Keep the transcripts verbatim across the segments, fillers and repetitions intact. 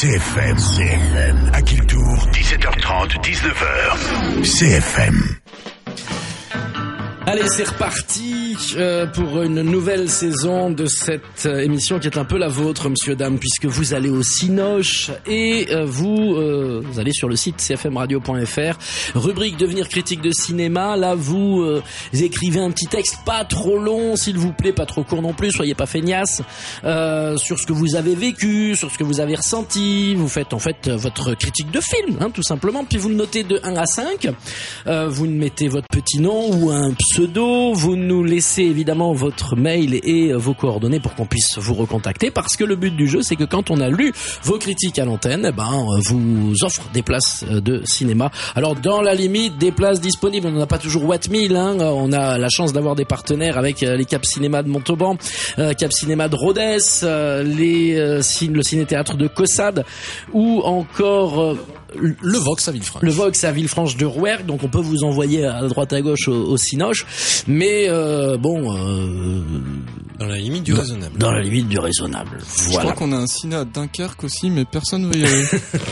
C F M. C F M. À Kiltour, dix-sept heures trente, dix-neuf heures. C F M. Allez, c'est reparti euh, pour une nouvelle saison de cette euh, émission qui est un peu la vôtre, monsieur, dame, puisque vous allez au Cinoche et euh, vous, euh, vous allez sur le site c f m radio point f r, rubrique devenir critique de cinéma. Là, vous, euh, vous écrivez un petit texte pas trop long, s'il vous plaît, pas trop court non plus, soyez pas feignasse, euh, sur ce que vous avez vécu, sur ce que vous avez ressenti. Vous faites en fait votre critique de film, hein, tout simplement, puis vous le notez de un à cinq. Euh, vous mettez votre petit nom ou un pseudo, vous nous laissez évidemment votre mail et vos coordonnées pour qu'on puisse vous recontacter, parce que le but du jeu, c'est que quand on a lu vos critiques à l'antenne, eh ben, vous offre des places de cinéma. Alors, dans la limite des places disponibles, on n'en a pas toujours Watt mille, hein, on a la chance d'avoir des partenaires avec les Cap Cinéma de Montauban, euh, Cap Cinéma de Rodez, euh, les, euh, le ciné-théâtre de Caussade, ou encore... Euh, le Vox à Villefranche. Le Vox à Villefranche de Rouergue, donc on peut vous envoyer à droite à gauche au, au Cinoche, mais euh, bon... Euh, dans la limite du dans, raisonnable. Dans la limite du raisonnable, voilà. Je crois qu'on a un ciné à Dunkerque aussi, mais personne ne veut y aller.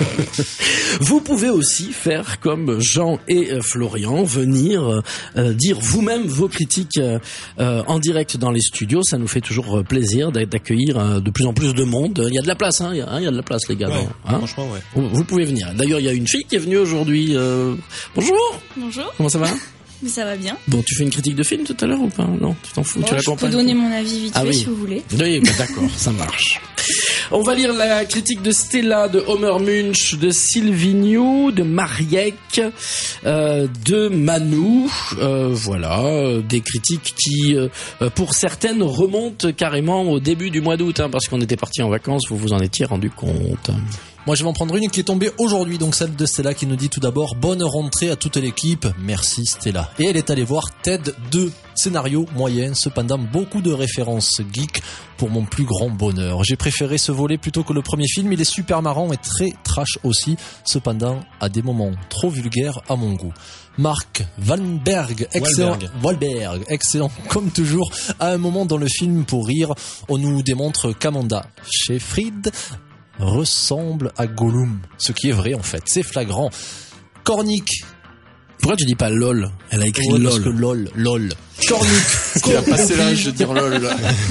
Vous pouvez aussi faire comme Jean et euh, Florian, venir euh, dire vous-même vos critiques euh, en direct dans les studios. Ça nous fait toujours plaisir d'accueillir euh, de plus en plus de monde. Il y a de la place, hein, il y a, hein, il y a de la place, les gars. Ouais, hein franchement, ouais. Vous, vous pouvez venir. D'ailleurs, il y a une fille qui est venue aujourd'hui. Euh... Bonjour. Bonjour. Comment ça va? Mais ça va bien. Bon, tu fais une critique de film tout à l'heure ou pas? Non, tu t'en fous, oh, tu l'accompagnes. Je peux donner mon avis vite fait ah, oui. si vous voulez. Oui, bah, d'accord, ça marche. On va lire la critique de Stella, de Homer Munch, de Sylvie New, de Mariek, euh, de Manu. Euh, voilà, euh, des critiques qui, euh, pour certaines, remontent carrément au début du mois d'août, hein, parce qu'on était partis en vacances, vous vous en étiez rendu compte. Moi, je vais en prendre une qui est tombée aujourd'hui, donc celle de Stella qui nous dit tout d'abord « Bonne rentrée à toute l'équipe, merci Stella ». Et elle est allée voir Ted deux, scénario moyen, cependant beaucoup de références geek pour mon plus grand bonheur. J'ai préféré ce volet plutôt que le premier film, il est super marrant et très trash aussi, cependant à des moments trop vulgaires à mon goût. Marc Wahlberg, excellent, Wahlberg. Wahlberg, excellent comme toujours. À un moment dans le film, pour rire, on nous démontre qu'Amanda Seyfried ressemble à Gollum, ce qui est vrai en fait, c'est flagrant. Cornic. Pourquoi tu dis pas LOL? Elle a écrit ouais, LOL. Parce que LOL, LOL. Cornic. Il a passé l'âge de dire LOL.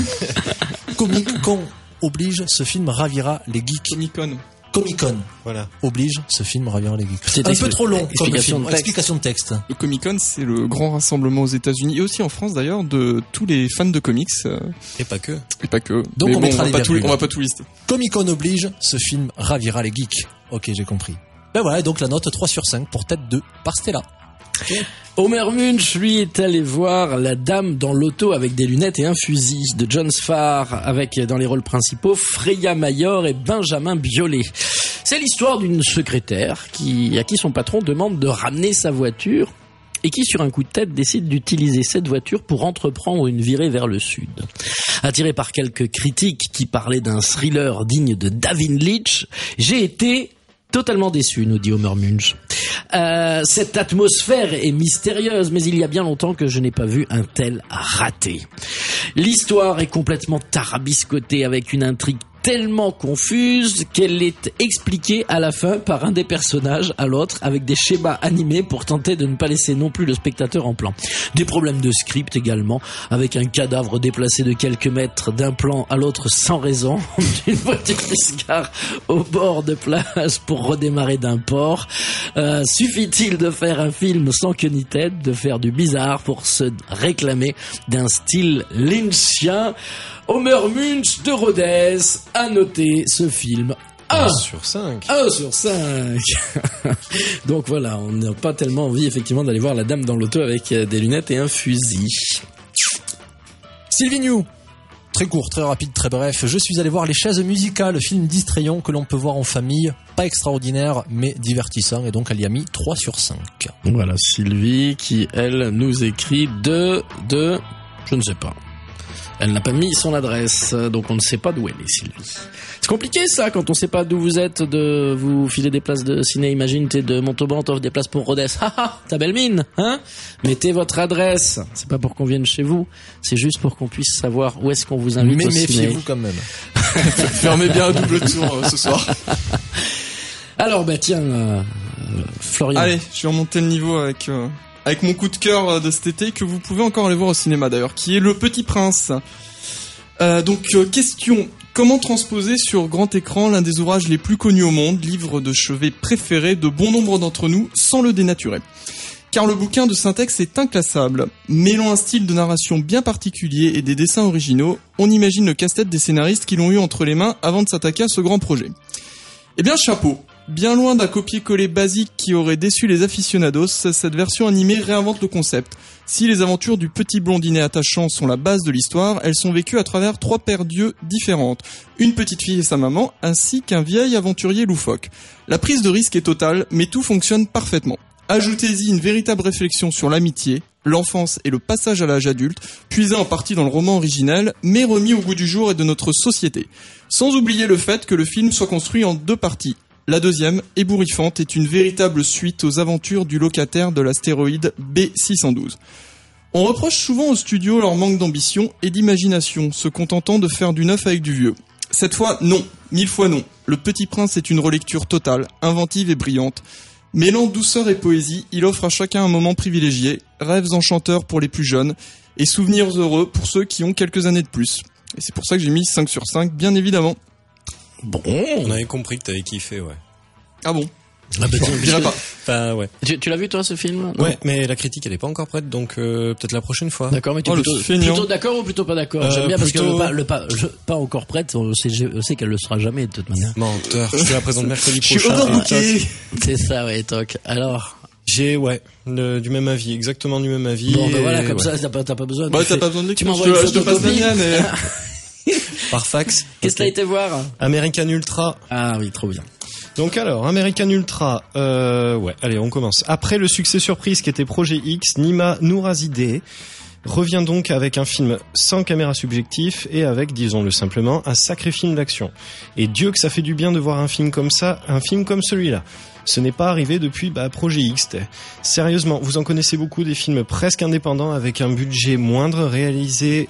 Comic Con oblige, ce film ravira les geeks. Comic-Con. Comic-Con, voilà, oblige, ce film ravira les geeks. C'est un peu trop long comme film. De texte. Explication de texte. Le Comic-Con, c'est le grand rassemblement aux États-Unis et aussi en France d'ailleurs de tous les fans de comics. Et pas que. Et pas que. Donc mais on, bon, mettra on, va les pas tout, on va pas tout lister. Comic-Con oblige, ce film ravira les geeks. Ok, j'ai compris. Ben voilà, et donc la note trois sur cinq pour Tête deux par Stella. Okay. Homer Munch, lui, est allé voir La Dame dans l'auto avec des lunettes et un fusil de John Sfar, avec dans les rôles principaux Freya Mayor et Benjamin Biolay. C'est l'histoire d'une secrétaire qui, à qui son patron demande de ramener sa voiture et qui, sur un coup de tête, décide d'utiliser cette voiture pour entreprendre une virée vers le sud. Attiré par quelques critiques qui parlaient d'un thriller digne de David Leitch, j'ai été totalement déçu, nous dit Homer Munch. Euh, cette atmosphère est mystérieuse, mais il y a bien longtemps que je n'ai pas vu un tel raté. L'histoire est complètement tarabiscotée avec une intrigue tellement confuse qu'elle est expliquée à la fin par un des personnages à l'autre avec des schémas animés pour tenter de ne pas laisser non plus le spectateur en plan. Des problèmes de script également, avec un cadavre déplacé de quelques mètres d'un plan à l'autre sans raison, d'une voiture qui se gare au bord de plage pour redémarrer d'un port. Euh, suffit-il de faire un film sans queue ni tête, de faire du bizarre pour se réclamer d'un style lynchien? Homer Munch de Rodez a noté ce film un sur cinq. un sur cinq. Donc voilà, on n'a pas tellement envie effectivement d'aller voir La Dame dans l'auto avec des lunettes et un fusil. Sylvie New. Très court, très rapide, très bref. Je suis allé voir Les Chaises musicales, film distrayant que l'on peut voir en famille. Pas extraordinaire, mais divertissant. Et donc, elle y a mis trois sur cinq. Voilà, Sylvie qui, elle, nous écrit de... de... je ne sais pas. Elle n'a pas mis son adresse, donc on ne sait pas d'où elle est, Sylvie. C'est compliqué ça, quand on ne sait pas d'où vous êtes, de vous filer des places de ciné. Imagine, t'es de Montauban, t'offres des places pour Rodez. Ha ha, ta belle mine, hein? Mettez votre adresse. C'est pas pour qu'on vienne chez vous, c'est juste pour qu'on puisse savoir où est-ce qu'on vous invite mais au ciné. Mais méfiez-vous quand même. Fermez bien un double tour euh, ce soir. Alors, bah tiens, euh, Florian. Allez, je vais remonter le niveau avec euh, avec mon coup de cœur de cet été que vous pouvez encore aller voir au cinéma d'ailleurs, qui est Le Petit Prince. Euh, donc euh, question, comment transposer sur grand écran l'un des ouvrages les plus connus au monde, livre de chevet préféré de bon nombre d'entre nous, sans le dénaturer? Car le bouquin de Syntex est inclassable. Mêlant un style de narration bien particulier et des dessins originaux, on imagine le casse-tête des scénaristes qui l'ont eu entre les mains avant de s'attaquer à ce grand projet. Eh bien, chapeau. Bien loin d'un copier-coller basique qui aurait déçu les aficionados, cette version animée réinvente le concept. Si les aventures du petit blondinet attachant sont la base de l'histoire, elles sont vécues à travers trois paires d'yeux différentes. Une petite fille et sa maman, ainsi qu'un vieil aventurier loufoque. La prise de risque est totale, mais tout fonctionne parfaitement. Ajoutez-y une véritable réflexion sur l'amitié, l'enfance et le passage à l'âge adulte, puisé en partie dans le roman originel, mais remis au goût du jour et de notre société. Sans oublier le fait que le film soit construit en deux parties. La deuxième, ébouriffante, est une véritable suite aux aventures du locataire de l'astéroïde B six cent douze. On reproche souvent aux studios leur manque d'ambition et d'imagination, se contentant de faire du neuf avec du vieux. Cette fois, non, mille fois non. Le Petit Prince est une relecture totale, inventive et brillante. Mêlant douceur et poésie, il offre à chacun un moment privilégié, rêves enchanteurs pour les plus jeunes et souvenirs heureux pour ceux qui ont quelques années de plus. Et c'est pour ça que j'ai mis cinq sur cinq, bien évidemment. Bon, on avait compris que t'avais kiffé, ouais. Ah bon? Ah bah, Je dirais pas. Enfin, ouais. Tu, tu l'as vu toi ce film? Ouais, mais la critique elle est pas encore prête, donc euh, peut-être la prochaine fois. D'accord, mais tu es Oh, le plutôt, feignant. plutôt d'accord ou plutôt pas d'accord? Euh, J'aime bien plutôt- parce que le pas, le pas, je- pas encore prête, on sait, je sais qu'elle le sera jamais de toute manière. Menteur, je te la présente mercredi Je suis prochain. overbooké. C'est ça, ouais, toc. Alors. J'ai, ouais, le- du même avis, exactement du même avis. Bon, ben et voilà, comme ouais. ça, t'as pas, t'as pas besoin de. Bah, t'as pas besoin de Tu l'écrire, m'envoies je te- une je te passe la photocopie. mienne et... Par fax. Qu'est-ce que t'as été voir? American Ultra. Ah oui, trop bien. Donc alors, American Ultra, euh, ouais, allez, on commence. Après le succès surprise qui était Projet X, Nima Nourazideh revient donc avec un film sans caméra subjective et avec, disons-le simplement, un sacré film d'action. Et Dieu que ça fait du bien de voir un film comme ça, un film comme celui-là. Ce n'est pas arrivé depuis bah, Projet X. t'es. Sérieusement, vous en connaissez beaucoup des films presque indépendants avec un budget moindre réalisé,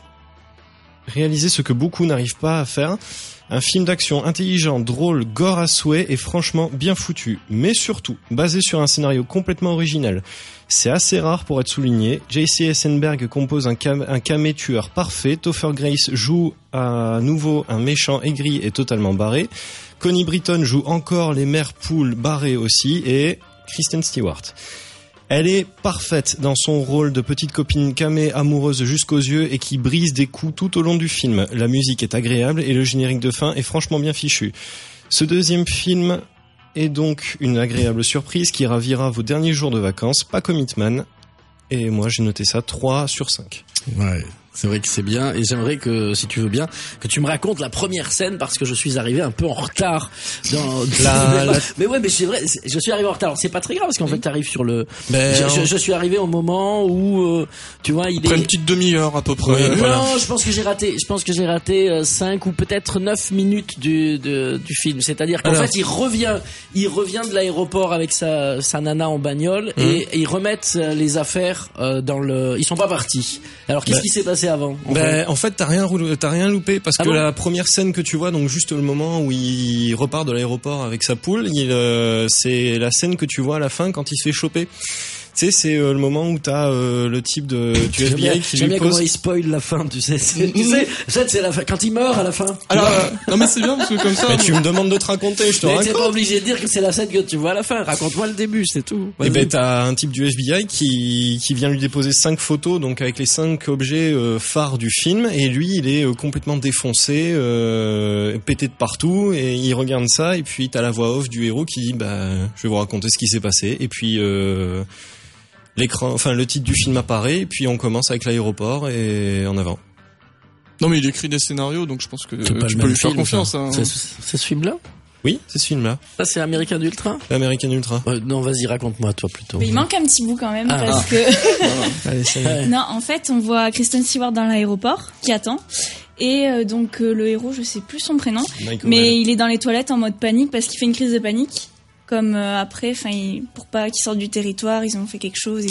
réaliser ce que beaucoup n'arrivent pas à faire. Un film d'action intelligent, drôle, gore à souhait et franchement bien foutu. Mais surtout, basé sur un scénario complètement original. C'est assez rare pour être souligné. J C Eisenberg compose un, cam- un camé tueur parfait. Topher Grace joue à nouveau un méchant aigri et totalement barré. Connie Britton joue encore les mères poules barrées aussi. Et Kristen Stewart. Elle est parfaite dans son rôle de petite copine camée amoureuse jusqu'aux yeux et qui brise des coups tout au long du film. La musique est agréable et le générique de fin est franchement bien fichu. Ce deuxième film est donc une agréable surprise qui ravira vos derniers jours de vacances, pas comme Hitman. Et moi j'ai noté ça trois sur cinq. Ouais. C'est vrai que c'est bien, et j'aimerais que, si tu veux bien, que tu me racontes la première scène parce que je suis arrivé un peu en retard dans, La- mais, la- mais ouais, mais c'est vrai, c'est- je suis arrivé en retard. Alors, c'est pas très grave parce qu'en fait, t'arrives sur le, Ben, je, je, je suis arrivé au moment où, euh, tu vois, il Après est, une petite demi-heure à peu près. Ouais, non, voilà. je pense que j'ai raté, je pense que j'ai raté euh, cinq ou peut-être neuf minutes du, de, du film. C'est-à-dire qu'en Alors. fait, il revient, il revient de l'aéroport avec sa, sa nana en bagnole et, et ils remettent euh, les affaires euh, dans le, ils sont pas partis. Alors, qu'est-ce Ben, qui s'est passé avant? en fait Ben, en fait, t'as rien, roulé- t'as rien loupé parce Ah que bon la première scène que tu vois, donc juste le moment où il repart de l'aéroport avec sa poule, il, euh, c'est la scène que tu vois à la fin quand il se fait choper. Tu sais, c'est euh, le moment où t'as euh, le type de du J'aime F B bien, I qui j'aime lui bien comment pose. il spoil la fin, tu sais. C'est- tu sais, c'est c'est la fin, quand il meurt à la fin. Alors, euh, non mais c'est bien parce que comme ça... Mais tu me demandes de te raconter, je te Mais t'es raconte. pas obligé de dire que c'est la scène que tu vois à la fin. Raconte-moi le début, c'est tout. Et Vas-y. ben t'as un type du F B I qui qui vient lui déposer cinq photos, donc avec les cinq objets euh, phares du film, et lui il est euh, complètement défoncé, euh, pété de partout, et il regarde ça, et puis t'as la voix off du héros qui dit bah je vais vous raconter ce qui s'est passé, et puis euh, l'écran, enfin le titre du film apparaît, et puis on commence avec l'aéroport et en avant. Non mais il écrit des scénarios donc je pense que C'est pas tu le peux même lui faire film, confiance. ça. Hein. C'est c'est ce film-là? Oui, c'est ce film-là, Ça, c'est American Ultra? l'American Ultra. Euh, non, vas-y, raconte-moi, toi, plutôt. Mais il manque un petit bout quand même Ah. parce que Allez, ça y est. Ouais. non, en fait, on voit Kristen Stewart dans l'aéroport qui attend et euh, donc euh, le héros, je sais plus son prénom, Mike mais O'Malley. il est dans les toilettes en mode panique parce qu'il fait une crise de panique. Comme euh, après, enfin, il- pour pas qu'ils sortent du territoire, ils ont fait quelque chose et tout.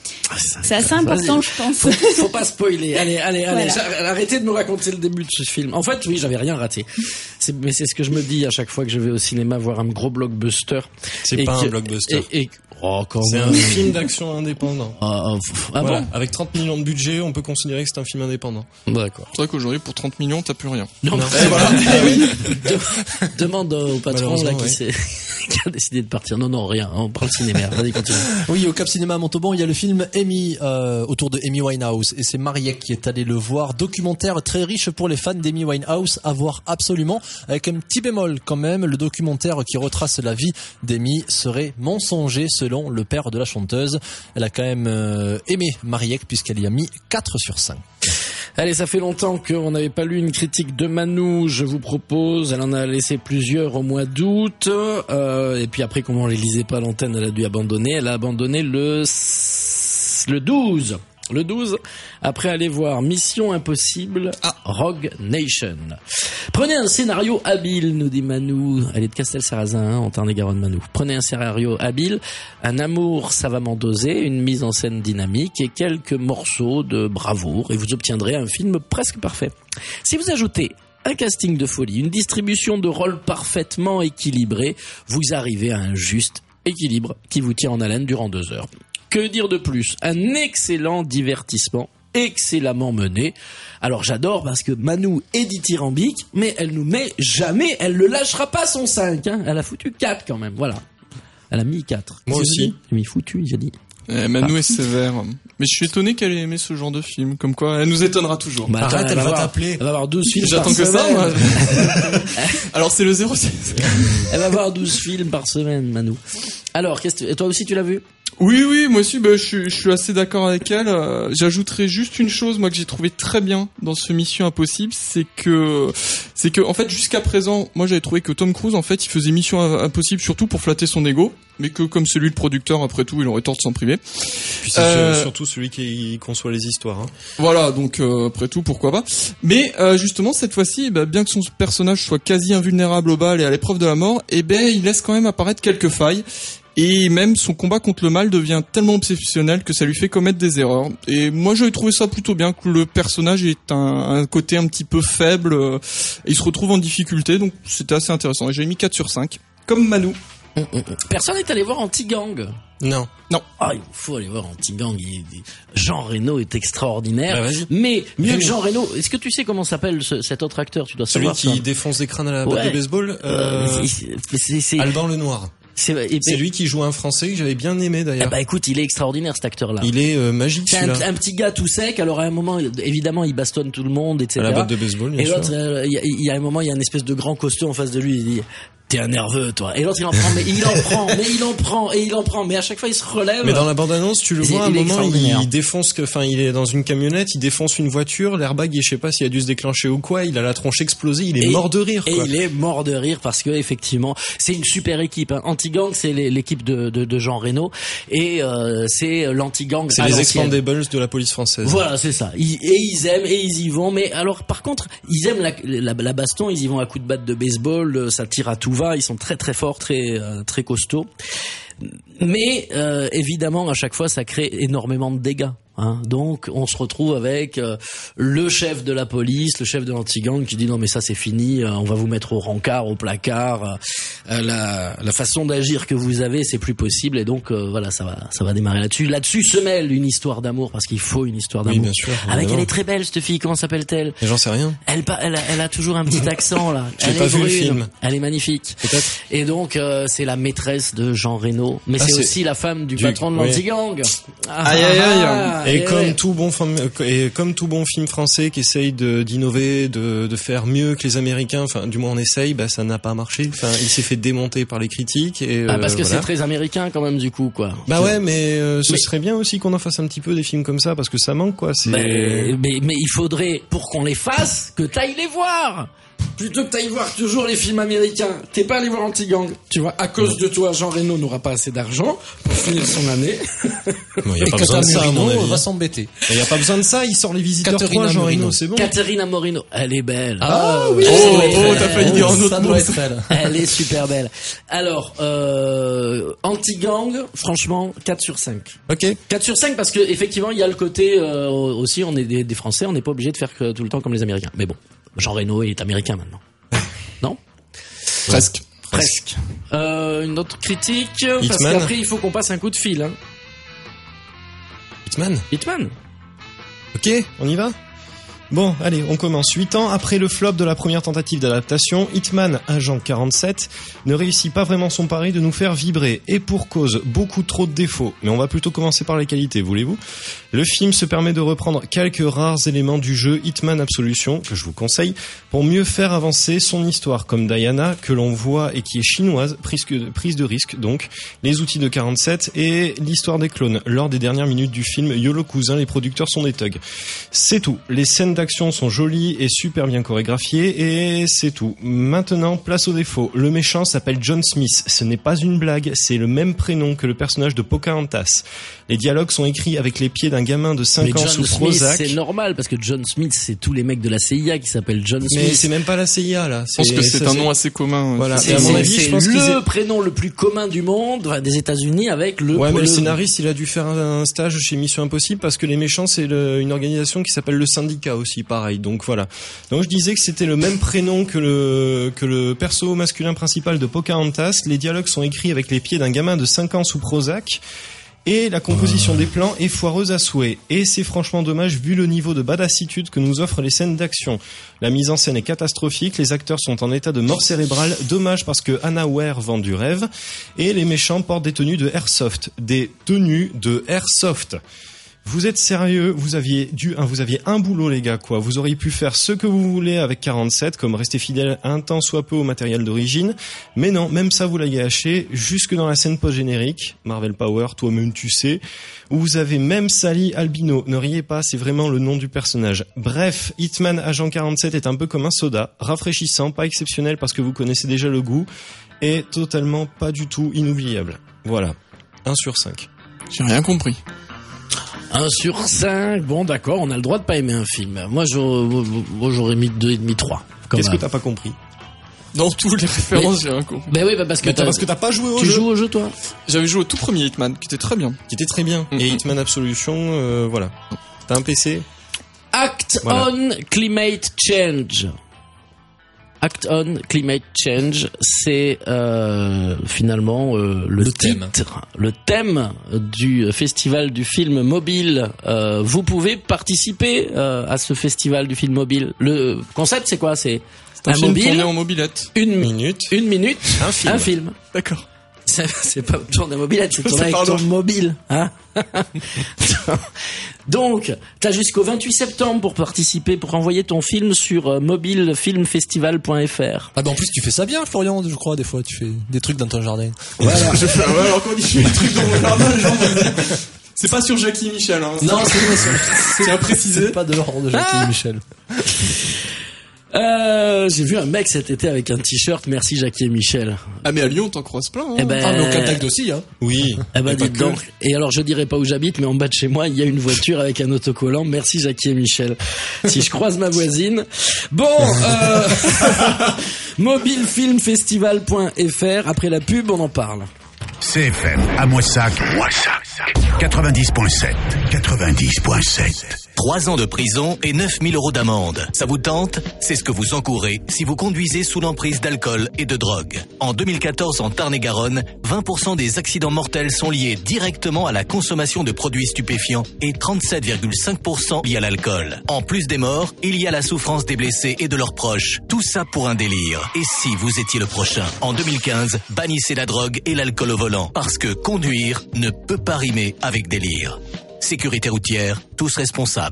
C'est assez important, je pense. Faut, faut pas spoiler. Allez, allez, allez. Voilà. Arrêtez de me raconter le début de ce film. En fait, oui, j'avais rien raté. C'est, mais c'est ce que je me dis à chaque fois que je vais au cinéma voir un gros blockbuster. C'est et pas que, un blockbuster. Et, et, oh, quand c'est même. un film d'action indépendant. Ah, ah, pff, ah voilà. bon? Avec trente millions de budget, on peut considérer que c'est un film indépendant. D'accord. C'est vrai qu'aujourd'hui, pour trente millions, t'as plus rien. Non, Non. mais- Voilà. De- demande au patron là Malheureusement, qui, ouais. s'est, qui a décidé de partir. Non, non, rien. On parle cinéma. Vas-y, continue. Oui, au Cap Cinéma à Montauban, il y a le film Amy, euh, autour de Amy Winehouse. Et c'est Mariette qui est allé le voir. Documentaire très riche pour les fans d'Amy Winehouse, à voir absolument. Avec un petit bémol quand même, le documentaire qui retrace la vie d'Amy serait mensonger selon le père de la chanteuse. Elle a quand même euh, aimé Mariette puisqu'elle y a mis quatre sur cinq. Allez, ça fait longtemps qu'on n'avait pas lu une critique de Manou. Je vous propose, elle en a laissé plusieurs au mois d'août. Euh, et puis après, comme on les lisait pas à l'antenne, elle a dû abandonner. Elle a abandonné le le douze. Le douze, après aller voir Mission Impossible, Ah. Rogue Nation. Prenez un scénario habile, nous dit Manou. Elle est de Castel-Sarrazin, hein, en Tarn-et-Garonne, Manou. Prenez un scénario habile, un amour savamment dosé, une mise en scène dynamique et quelques morceaux de bravoure, et vous obtiendrez un film presque parfait. Si vous ajoutez un casting de folie, une distribution de rôles parfaitement équilibrée, vous arrivez à un juste équilibre qui vous tient en haleine durant deux heures. Que dire de plus? Un excellent divertissement, excellemment mené. Alors j'adore parce que Manou est dithyrambique, mais elle nous met jamais, elle ne lâchera pas son cinq. Hein. Elle a foutu quatre quand même, voilà. Elle a mis quatre. Moi Qu'est-ce que aussi. j'ai dit? Elle a mis foutu, j'ai dit. Eh, Manou est sévère. Mais je suis étonné qu'elle ait aimé ce genre de film. Comme quoi, elle nous étonnera toujours. Bah, Arrête, attends, elle va avoir- t'appeler. Elle va avoir douze films J'attends par que ça, semaine. moi. Alors c'est le zéro six. Elle va avoir douze films par semaine, Manou. Alors, qu'est-ce que... et toi aussi tu l'as vu? Oui, oui, moi aussi, bah, je, suis, je suis assez d'accord avec elle. Euh, J'ajouterais juste une chose, moi, que j'ai trouvé très bien dans ce Mission Impossible, c'est que, c'est que, en fait, jusqu'à présent, moi, j'avais trouvé que Tom Cruise, en fait, il faisait Mission Impossible surtout pour flatter son ego, mais que, comme celui le producteur, après tout, il aurait tort de s'en priver. Puis c'est Euh, surtout celui qui conçoit les histoires. Hein. Voilà, donc euh, après tout, pourquoi pas. Mais euh, justement, cette fois-ci, bah, bien que son personnage soit quasi invulnérable aux balles et à l'épreuve de la mort, eh ben, il laisse quand même apparaître quelques failles. Et même son combat contre le mal devient tellement obsessionnel que ça lui fait commettre des erreurs. Et moi, j'avais trouvé ça plutôt bien, que le personnage est un, un côté un petit peu faible. euh, et il se retrouve en difficulté, donc c'était assez intéressant. Et j'ai mis quatre sur cinq, comme Manou. Personne n'est allé voir Anti-Gang. Non. Ah, il faut aller voir Anti-Gang. Il- il- Jean Reno est extraordinaire. Bah, vas-y. Mais mieux Oui. que Jean Reno, est-ce que tu sais comment s'appelle ce- cet autre acteur? Tu dois Celui savoir qui ça. défonce des crânes à la batte Ouais. de baseball. Euh, Euh, c'est- c'est- c'est- Alban Lenoir. c'est- et- C'est lui qui joue un Français que j'avais bien aimé Eh d'ailleurs. bah écoute, il est extraordinaire cet acteur-là. Il est euh, magique C'est un, celui-là. un petit gars tout sec. Alors à un moment, évidemment, il bastonne tout le monde, et À cetera. la batte de baseball, bien Et sûr. l'autre, euh, il y, a- il y a un moment, il y a une espèce de grand costaud en face de lui. Il dit: t'es un nerveux, toi. Et l'autre, il en prend, mais il en prend, mais il en prend, et il en prend. Mais à chaque fois, il se relève. Mais dans la bande-annonce, tu le Il- vois, à un il est moment, extraordinaire. il défonce que, enfin, il est dans une camionnette, il défonce une voiture, l'airbag, je sais pas s'il a dû se déclencher ou quoi, il a la tronche explosée, il est Et- mort de rire, Et quoi. il est mort de rire parce que effectivement, c'est une super équipe. Hein. Anti-Gang, c'est les- l'équipe de, de, de Jean Reno, et euh, c'est l'anti-gang. C'est à les l'ancienne. expandables de la police française. Voilà, c'est ça. Ils, et ils aiment, et ils y vont. Mais alors, par contre, ils aiment la, la, la baston. Ils y vont à coups de batte de baseball. euh, Ça tire à tout va. Ils sont très très forts, très euh, très costauds. Mais euh, évidemment, à chaque fois, ça crée énormément de dégâts. Hein. Donc, on se retrouve avec euh, le chef de la police, le chef de l'anti-gang, qui dit non mais ça c'est fini, euh, on va vous mettre au rencard, au placard. Euh, la, la façon d'agir que vous avez, c'est plus possible. Et donc euh, voilà, ça va, ça va démarrer là-dessus. Là-dessus se mêle une histoire d'amour parce qu'il faut une histoire Oui, d'amour. bien sûr. Avec évidemment. elle est très belle cette fille. Comment s'appelle-t-elle? Mais j'en sais rien. Elle, pa- elle, a, elle a toujours un petit accent là. J'ai Elle pas est vu le brune. film. Elle est magnifique. Peut-être. Et donc euh, c'est la maîtresse de Jean Reno, mais Ah, c'est c'est- aussi la femme du, du- patron de oui. l'anti-gang. Ah, Aïe, aïe, aïe. ah, Et eh comme ouais. tout bon film, et comme tout bon film français qui essaye de d'innover, de de faire mieux que les Américains, enfin du moins on essaye, bah ça n'a pas marché. Enfin il s'est fait démonter par les critiques et Ah, parce que euh, voilà. c'est très américain quand même du coup quoi. Bah ouais, mais euh, ce Mais- serait bien aussi qu'on en fasse un petit peu des films comme ça parce que ça manque quoi. C'est Mais, mais, mais il faudrait, pour qu'on les fasse, que t'ailles les voir. plutôt que t'ailles voir toujours les films américains, t'es pas allé voir Anti-Gang, tu vois, à cause de toi, Jean Reno n'aura pas assez d'argent pour finir son année. Il n'y a pas besoin de ça, à mon avis. On va s'embêter. Il n'y a pas besoin de ça, il sort Les Visiteurs trois, Jean Reno, c'est bon. Caterina Morino, elle est belle. Ah, oh, oui. Oh, oh, t'as failli dire un autre ça mot. doit être elle. Elle est super belle. Alors, euh, Anti-Gang, franchement, quatre sur cinq. Ok. quatre sur cinq parce que effectivement, il y a le côté euh, aussi, on est des, des Français, on n'est pas obligé de faire que tout le temps comme les Américains. Mais bon, Jean Reno est américain maintenant. Non? Presque. Presque. Euh, une autre critique, parce Hitman. qu'après il faut qu'on passe un coup de fil. Hein. Hitman. Hitman. Ok, on y va? Bon, allez, on commence. Huit ans après le flop de la première tentative d'adaptation, Hitman, agent quarante-sept, ne réussit pas vraiment son pari de nous faire vibrer. Et pour cause, beaucoup trop de défauts. Mais on va plutôt commencer par les qualités, voulez-vous? Le film se permet de reprendre quelques rares éléments du jeu Hitman Absolution, que je vous conseille, pour mieux faire avancer son histoire, comme Diana, que l'on voit et qui est chinoise, prise, prise de risque donc, les outils de quarante-sept et l'histoire des clones. Lors des dernières minutes du film YOLO Cousin, les producteurs sont des thugs. C'est tout. Les scènes d'actions sont jolies et super bien chorégraphiées et c'est tout. Maintenant, place aux défauts. Le méchant s'appelle John Smith. Ce n'est pas une blague, c'est le même prénom que le personnage de Pocahontas. Les dialogues sont écrits avec les pieds d'un gamin de cinq Mais ans John sous Smith, Prozac. c'est normal parce que John Smith, c'est tous les mecs de la C I A qui s'appellent John Mais Smith. c'est même pas la C I A là. Je pense que c'est un nom assez commun. Voilà. C'est, Et à mon c'est- avis, c'est je pense le qu'ils aient- prénom le plus commun du monde, enfin, des États-Unis, avec le. Ouais, mais le le- scénariste, il a dû faire un stage chez Mission Impossible parce que les méchants, c'est le- une organisation qui s'appelle le Syndicat aussi, pareil. Donc voilà. Donc je disais que c'était le même prénom que le que le perso masculin principal de Pocahontas. Les dialogues sont écrits avec les pieds d'un gamin de cinq ans sous Prozac. Et la composition des plans est foireuse à souhait. Et c'est franchement dommage vu le niveau de badassitude que nous offrent les scènes d'action. La mise en scène est catastrophique, les acteurs sont en état de mort cérébrale, dommage parce que Anna Ware vend du rêve, et les méchants portent des tenues de airsoft. Des tenues de airsoft. Vous êtes sérieux, vous aviez dû, hein, vous aviez un boulot les gars quoi. Vous auriez pu faire ce que vous voulez avec quarante-sept, comme rester fidèle un tant soit peu au matériel d'origine. Mais non, même ça vous l'avez gâché, jusque dans la scène post-générique, Marvel Power, toi-même tu sais, où vous avez même sali Albino. Ne riez pas, c'est vraiment le nom du personnage. Bref, Hitman Agent quarante-sept est un peu comme un soda, rafraîchissant, pas exceptionnel parce que vous connaissez déjà le goût, et totalement pas du tout inoubliable. Voilà, un sur cinq. J'ai rien compris. un sur cinq, bon d'accord, on a le droit de pas aimer un film. Moi j'aurais, moi, j'aurais mis deux virgule cinq, trois. Qu'est-ce que t'as pas compris? Dans toutes les références, j'ai rien compris. Ben oui, bah parce que Mais t'as, parce que t'as pas joué au tu jeu. joues au jeu toi. J'avais joué au tout premier Hitman, qui était très bien. Qui était très bien. Mm-hmm. Et Hitman Absolution, euh, voilà. T'as un P C? Act Voilà. on Climate Change. Act on Climate Change, c'est euh, finalement euh, le, Le thème. titre, le thème du festival du film mobile. Euh, vous pouvez participer euh, à ce festival du film mobile. Le concept, c'est quoi? C'est C'est un, un film mobile, tourné en mobilette. une Minute. une minute, Un film. un film. D'accord. C'est, c'est pas tourner mobilette, c'est tourner avec Pardon. ton mobile, hein. Donc, t'as jusqu'au vingt-huit septembre pour participer, pour envoyer ton film sur euh, mobilefilmfestival point f r. Ah ben en plus tu fais ça bien Florian, je crois, des fois tu fais des trucs dans ton jardin. Voilà. Je fais, ouais, alors quand on dit je fais des trucs dans mon jardin, les gens me disent, c'est pas sur Jackie et Michel, hein. Non, c'est c'est, C'est à préciser. c'est pas de l'ordre de Jackie Ah et Michel. Euh, j'ai vu un mec cet été avec un t-shirt Merci Jackie et Michel. Ah, mais à Lyon, t'en croises plein, hein. Eh ben, Ah mais au contact aussi hein. Oui. eh ben, Et pas dites que. donc. Et alors, je dirais pas où j'habite, mais en bas de chez moi, il y a une voiture avec un autocollant Merci Jackie et Michel. Si je croise ma voisine. Bon, euh, mobilefilmfestival point f r. Après la pub, on en parle. C F M à Moissac. Moissac. quatre-vingt-dix virgule sept. quatre-vingt-dix virgule sept. Trois ans de prison et neuf mille euros d'amende. Ça vous tente? C'est ce que vous encourez si vous conduisez sous l'emprise d'alcool et de drogue. En deux mille quatorze, en Tarn-et-Garonne, vingt pour cent des accidents mortels sont liés directement à la consommation de produits stupéfiants et trente-sept virgule cinq pour cent liés à l'alcool. En plus des morts, il y a la souffrance des blessés et de leurs proches. Tout ça pour un délire. Et si vous étiez le prochain? En deux mille quinze, bannissez la drogue et l'alcool au volant. Parce que conduire ne peut pas rimer avec délire. Sécurité routière, tous responsables.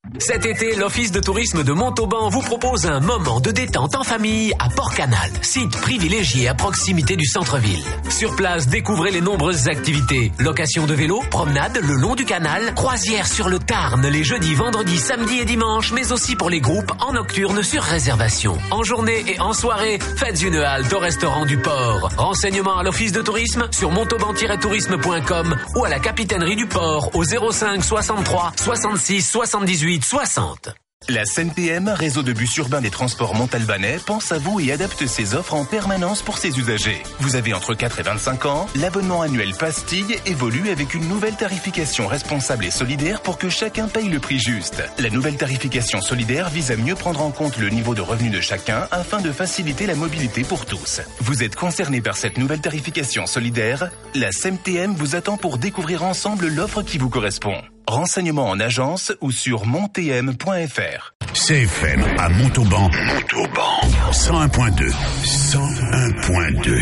Cet été, l'Office de tourisme de Montauban vous propose un moment de détente en famille à Port-Canal, site privilégié à proximité du centre-ville. Sur place, découvrez les nombreuses activités. Location de vélo, promenade le long du canal, croisière sur le Tarn les jeudis, vendredis, samedis et dimanches, mais aussi pour les groupes en nocturne sur réservation. En journée et en soirée, faites une halte au restaurant du port. Renseignements à l'Office de tourisme sur montauban tiret tourisme point com ou à la capitainerie du port au zéro cinq soixante-trois soixante-six soixante-dix-huit soixante. La S E N P M, réseau de bus urbains des transports montalbanais, pense à vous et adapte ses offres en permanence pour ses usagers. Vous avez entre quatre et vingt-cinq ans, l'abonnement annuel Pastille évolue avec une nouvelle tarification responsable et solidaire pour que chacun paye le prix juste. La nouvelle tarification solidaire vise à mieux prendre en compte le niveau de revenu de chacun afin de faciliter la mobilité pour tous. Vous êtes concerné par cette nouvelle tarification solidaire? La S E N P M vous attend pour découvrir ensemble l'offre qui vous correspond. Renseignements en agence ou sur montm point f r. C F M à Montauban. Montauban. cent un point deux. cent un point deux.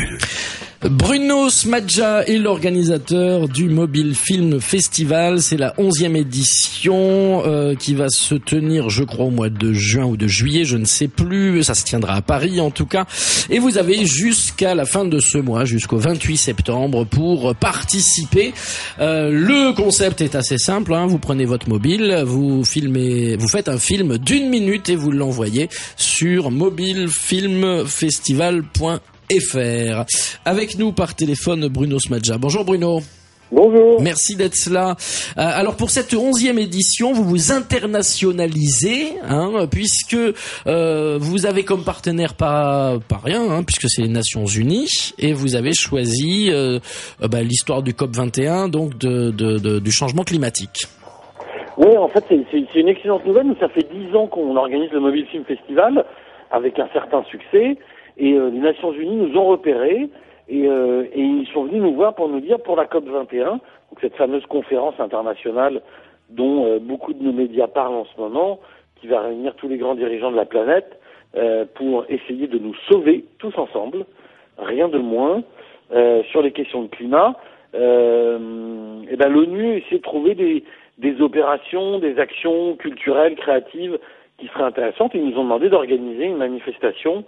Bruno Smadja est l'organisateur du Mobile Film Festival. C'est la onzième édition euh, qui va se tenir, je crois, au mois de juin ou de juillet, je ne sais plus. Ça se tiendra à Paris, en tout cas. Et vous avez jusqu'à la fin de ce mois, jusqu'au vingt-huit septembre, pour participer. Euh, le concept est assez simple. Hein. Vous prenez votre mobile, vous filmez, vous faites un film d'une minute et vous l'envoyez sur mobile film festival point F R. Avec nous par téléphone Bruno Smadja. Bonjour Bruno. Bonjour. Merci d'être là. Euh, alors pour cette onzième édition, vous vous internationalisez, hein, puisque euh, vous avez comme partenaire pas pas rien, hein, puisque c'est les Nations Unies, et vous avez choisi euh, euh, bah, l'histoire du C O P vingt et un, donc de, de, de du changement climatique. Oui, en fait, c'est, c'est, c'est une excellente nouvelle. Nous, ça fait dix ans qu'on organise le Mobile Film Festival avec un certain succès. Et euh, les Nations Unies nous ont repérés et, euh, et ils sont venus nous voir pour nous dire, pour la C O P vingt et un, donc cette fameuse conférence internationale dont euh, beaucoup de nos médias parlent en ce moment, qui va réunir tous les grands dirigeants de la planète euh, pour essayer de nous sauver tous ensemble, rien de moins, euh, sur les questions de climat. Euh, et ben l'ONU essaie de trouver des, des opérations, des actions culturelles, créatives qui seraient intéressantes. Ils nous ont demandé d'organiser une manifestation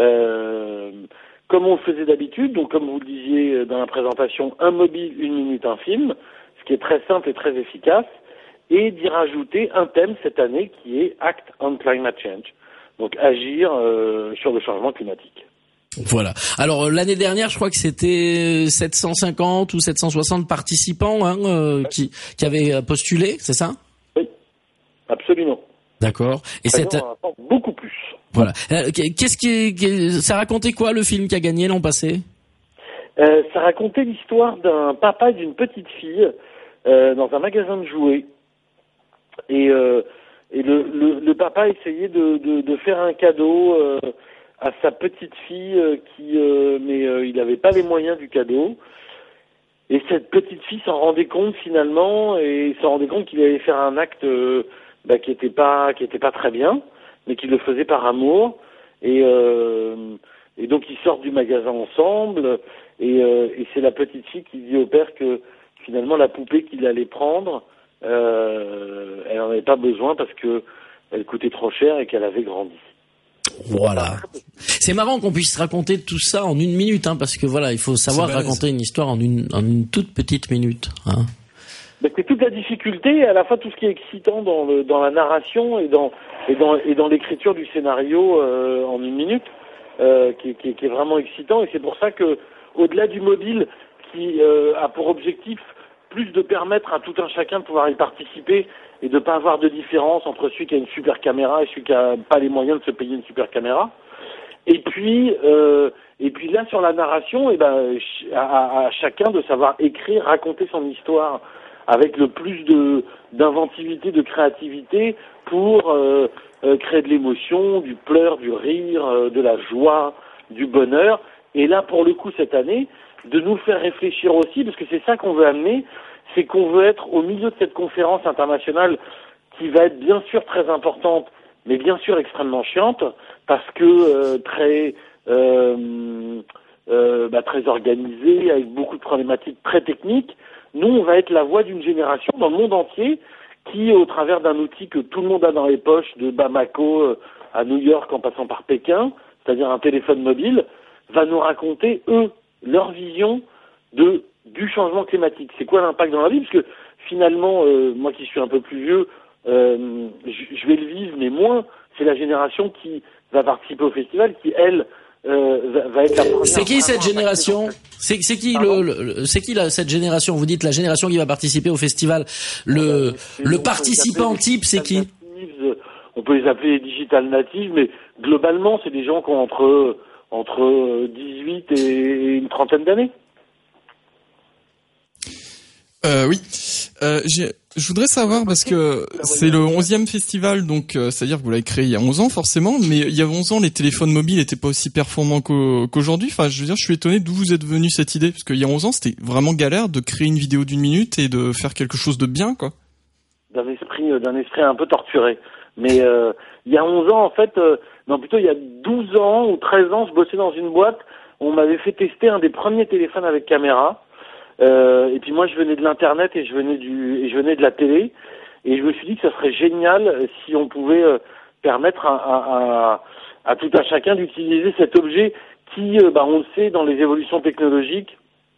Euh, comme on le faisait d'habitude, donc comme vous le disiez dans la présentation, un mobile, une minute, un film, ce qui est très simple et très efficace, et d'y rajouter un thème cette année qui est Act on Climate Change, donc agir euh, sur le changement climatique. Voilà. Alors l'année dernière, je crois que c'était sept cent cinquante ou sept cent soixante participants hein, euh, qui, qui avaient postulé, c'est ça? Oui, absolument. D'accord. Et cette beaucoup plus. Voilà. Euh, qu'est-ce qui, ça racontait quoi le film qui a gagné l'an passé? euh, Ça racontait l'histoire d'un papa et d'une petite fille euh, dans un magasin de jouets. Et, euh, et le, le, le papa essayait de, de, de faire un cadeau euh, à sa petite fille, euh, qui, euh, mais euh, il n'avait pas les moyens du cadeau. Et cette petite fille s'en rendait compte finalement, et s'en rendait compte qu'il allait faire un acte euh, bah, qui était pas, qui était pas très bien, mais qu'il le faisait par amour. Et, euh, et donc ils sortent du magasin ensemble, et, euh, et c'est la petite fille qui dit au père que finalement la poupée qu'il allait prendre, euh, elle n'en avait pas besoin parce que elle coûtait trop cher et qu'elle avait grandi. Voilà. C'est marrant qu'on puisse raconter tout ça en une minute, hein, parce que voilà, il faut savoir raconter une histoire en une, en une toute petite minute. Hein. C'est toute la difficulté et à la fois tout ce qui est excitant dans, le, dans la narration et dans, et dans, et dans l'écriture du scénario euh, en une minute, euh, qui, qui, qui est vraiment excitant. Et c'est pour ça que, au-delà du mobile, qui euh, a pour objectif plus de permettre à tout un chacun de pouvoir y participer et de pas avoir de différence entre celui qui a une super caméra et celui qui a pas les moyens de se payer une super caméra. Et puis, euh, et puis là sur la narration, et ben à, à chacun de savoir écrire, raconter son histoire avec le plus de d'inventivité, de créativité pour euh, euh, créer de l'émotion, du pleur, du rire, euh, de la joie, du bonheur. Et là, pour le coup, cette année, de nous faire réfléchir aussi, parce que c'est ça qu'on veut amener, c'est qu'on veut être au milieu de cette conférence internationale qui va être bien sûr très importante, mais bien sûr extrêmement chiante, parce que euh, très euh, euh, bah, très organisée, avec beaucoup de problématiques très techniques. Nous, on va être la voix d'une génération dans le monde entier qui, au travers d'un outil que tout le monde a dans les poches, de Bamako euh, à New York en passant par Pékin, c'est-à-dire un téléphone mobile, va nous raconter, eux, leur vision de du changement climatique. C'est quoi l'impact dans la vie? Parce que finalement, euh, moi qui suis un peu plus vieux, euh, je, je vais le vivre, mais moins. C'est la génération qui va participer au festival, qui, elle, euh, va, va être la première. C'est qui cette génération? C'est, c'est qui le, le, c'est qui la, cette génération? Vous dites la génération qui va participer au festival. Le, euh, le participant type, c'est qui? Natives, on peut les appeler digital natives, mais globalement, c'est des gens qui ont entre entre dix-huit et une trentaine d'années. Euh, oui. Euh, j'ai, je voudrais savoir, parce que c'est le onzième festival, donc euh, c'est-à-dire que vous l'avez créé il y a onze ans forcément, mais il y a onze ans, les téléphones mobiles n'étaient pas aussi performants qu'au, qu'aujourd'hui. Enfin, je veux dire, je suis étonné d'où vous êtes venu cette idée, parce qu'il y a onze ans, c'était vraiment galère de créer une vidéo d'une minute et de faire quelque chose de bien, quoi. D'un esprit, d'un esprit un peu torturé. Mais euh, il y a onze ans, en fait, euh, non, plutôt il y a douze ans ou treize ans, je bossais dans une boîte, on m'avait fait tester un des premiers téléphones avec caméra. Euh, et puis moi je venais de l'internet et je venais du et je venais de la télé, et je me suis dit que ça serait génial si on pouvait euh, permettre à, à, à, à tout un chacun d'utiliser cet objet qui, euh, bah, on le sait, dans les évolutions technologiques,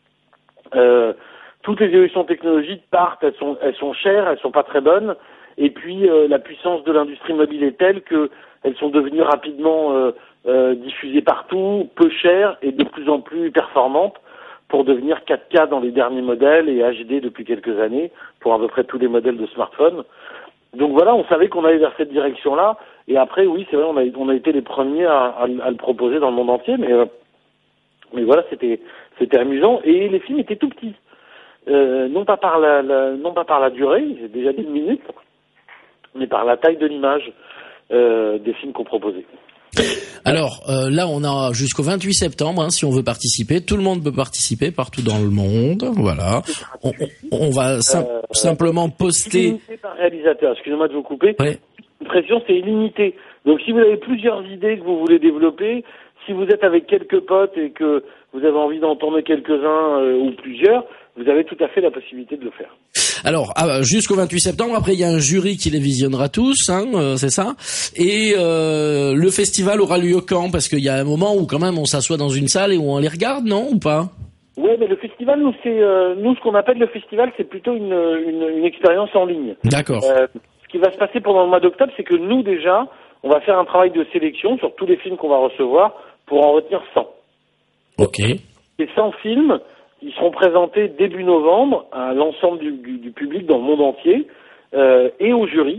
euh, toutes les évolutions technologiques partent, elles sont elles sont chères, elles sont pas très bonnes, et puis euh, la puissance de l'industrie mobile est telle que elles sont devenues rapidement euh, euh, diffusées partout, peu chères et de plus en plus performantes, pour devenir quatre K dans les derniers modèles et H D depuis quelques années pour à peu près tous les modèles de smartphones. Donc voilà, on savait qu'on allait vers cette direction-là, et après, oui, c'est vrai, on a, on a été les premiers à, à, à le proposer dans le monde entier, mais, euh, mais voilà, c'était, c'était amusant, et les films étaient tout petits. Euh, non pas par la, la, non pas par la durée, j'ai déjà dit une minute, mais par la taille de l'image euh, des films qu'on proposait. Alors euh, là, on a jusqu'au vingt-huit septembre, hein, si on veut participer. Tout le monde peut participer partout dans le monde. Voilà. On, on va sim- euh, simplement poster. Illimité par réalisateur. Excusez-moi de vous couper. Ouais. Une pression, c'est illimité. Donc si vous avez plusieurs idées que vous voulez développer, si vous êtes avec quelques potes et que vous avez envie d'en tourner quelques-uns euh, ou plusieurs, vous avez tout à fait la possibilité de le faire. Alors, ah, jusqu'au vingt-huit septembre, après il y a un jury qui les visionnera tous, hein, euh, c'est ça. Et euh, le festival aura lieu quand? Parce qu'il y a un moment où quand même on s'assoit dans une salle et où on les regarde, non, ou pas? Oui, mais le festival, nous, c'est euh, nous ce qu'on appelle le festival, c'est plutôt une, une, une expérience en ligne. D'accord. Euh, ce qui va se passer pendant le mois d'octobre, c'est que nous déjà, on va faire un travail de sélection sur tous les films qu'on va recevoir pour en retenir cent. Ok. Ces cent films, ils seront présentés début novembre à l'ensemble du, du, du public dans le monde entier euh, et au jury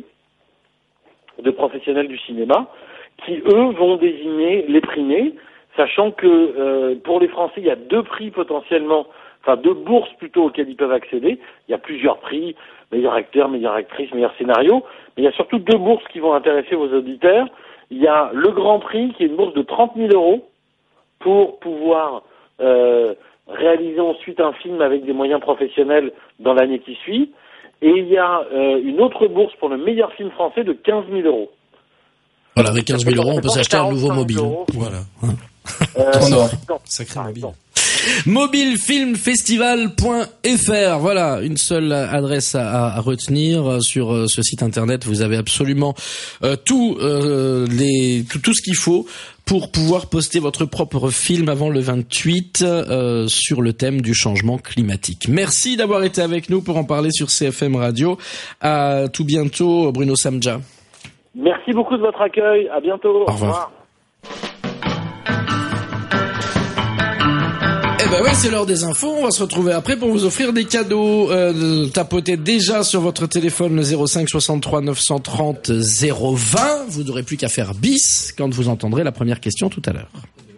de professionnels du cinéma qui, eux, vont désigner les primés, sachant que euh, pour les Français, il y a deux prix potentiellement, enfin deux bourses plutôt auxquelles ils peuvent accéder. Il y a plusieurs prix, meilleur acteur, meilleure actrice, meilleur scénario, mais il y a surtout deux bourses qui vont intéresser vos auditeurs. Il y a le Grand Prix qui est une bourse de trente mille euros pour pouvoir euh, réaliser ensuite un film avec des moyens professionnels dans l'année qui suit. Et il y a euh, une autre bourse pour le meilleur film français de quinze mille euros. Voilà, avec quinze mille euros, on peut s'acheter un nouveau mobile. Euros. Voilà. Euh, En or. non, Sacré mobile. non. mobilefilmfestival point f r. Voilà, une seule adresse à, à retenir sur ce site internet. Vous avez absolument euh, tout, euh, les, tout, tout ce qu'il faut pour pouvoir poster votre propre film avant le vingt-huit euh, sur le thème du changement climatique. Merci d'avoir été avec nous pour en parler sur C F M Radio. À tout bientôt, Bruno Samja. Merci beaucoup de votre accueil. À bientôt. Au revoir. Eh ben ouais, c'est l'heure des infos. On va se retrouver après pour vous offrir des cadeaux. Euh, tapotez déjà sur votre téléphone le zéro cinq soixante-trois neuf cent trente zéro vingt. Vous n'aurez plus qu'à faire bis quand vous entendrez la première question tout à l'heure.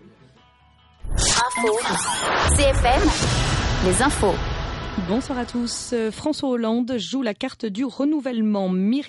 Info. C F M, les infos. Bonsoir à tous. François Hollande joue la carte du renouvellement. Myriam